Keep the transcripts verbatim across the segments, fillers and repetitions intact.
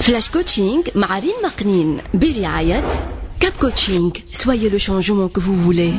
فلاش كوتشينغ مع ريم مقنين برعاية كاب كوتشينغ. Soyez le changement que vous voulez.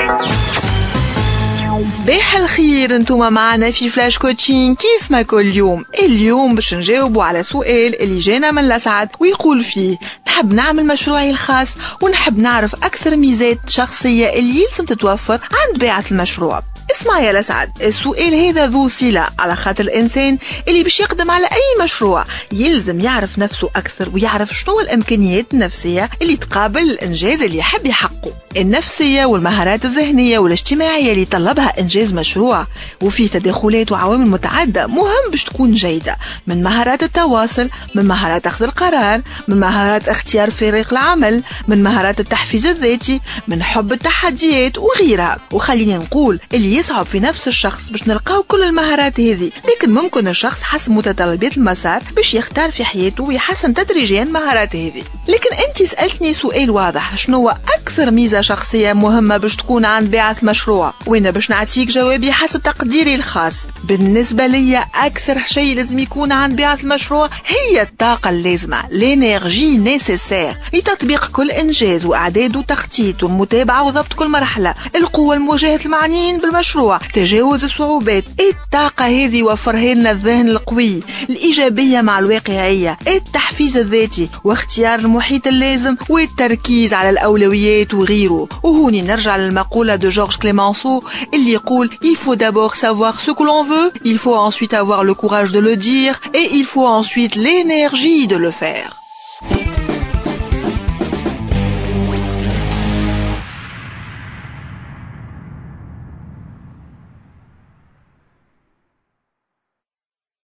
صباح الخير، انتم معنا في فلاش كوتشينغ كيف ما كل يوم. اليوم باش نجاوبوا على سؤال اللي جانا من لسعد ويقول فيه: نحب نعمل مشروعي الخاص ونحب نعرف أكثر ميزات شخصية اللي يلزم تتوفر عند بيعة المشروع. اسمع يا لسعد، السؤال هذا ذو صلة، على خاطر الإنسان اللي باش يقدم على أي مشروع يلزم يعرف نفسه أكثر ويعرف شنو الإمكانيات النفسية اللي تقابل الإنجاز اللي يحب يحققه، النفسية والمهارات الذهنية والاجتماعية اللي يطلبها إنجاز مشروع، وفيه تداخلات وعوامل متعددة مهم باش تكون جيدة، من مهارات التواصل، من مهارات أخذ القرار، من مهارات اختيار فريق العمل، من مهارات التحفيز الذاتي، من حب التحديات وغيرها. وخليني نقول اللي يصعب في نفس الشخص باش نلقاو كل المهارات هذه، لكن ممكن الشخص حسب متطلبات المسار باش يختار في حياته ويحسن تدريجيا المهارات هذه. لكن انت سألتني سؤال واضح: شنو هو أكثر ميزة شخصية مهمة باش تكون عند بيعة مشروع؟ وانا باش نعطيك جوابي حسب تقديري الخاص. بالنسبة لي أكثر شيء لازم يكون عند بيعة المشروع هي الطاقة اللازمة، l'énergie nécessaire لتطبيق كل إنجاز وإعداد وتخطيط ومتابعة وضبط كل مرحلة، القوة لمواجهة المعنيين بالمشروع، تجاوز الصعوبات. الطاقة هذه وفرها لنا الذهن القوي، الإيجابية مع الواقعية، التحفيز الذاتي، واختيار المحيط اللازم، والتركيز على الأولويات وغيره. وهوني نرجع للمقولة دو جورج كليمنسو اللي يقول: il faut d'abord savoir ce que l'on veut, il faut ensuite avoir le courage de le dire et il faut ensuite l'énergie de le faire.